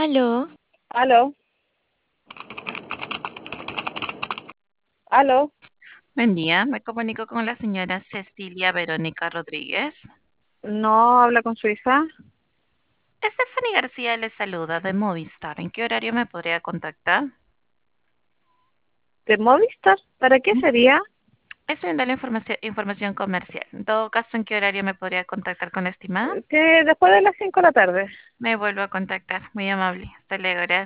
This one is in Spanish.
Aló, Aló, aló. buen día. Me comunico con la señora Cecilia Verónica Rodríguez. No habla con su hija. Stephanie García le saluda de Movistar. ¿En qué horario me podría contactar? ¿De Movistar? ¿Para qué Mm, sería? Estoy viendo la información comercial. En todo caso, ¿en qué horario me podría contactar con la estimada? Que después de las 5 de la tarde. Me vuelvo a contactar. Muy amable. Hasta luego. Gracias.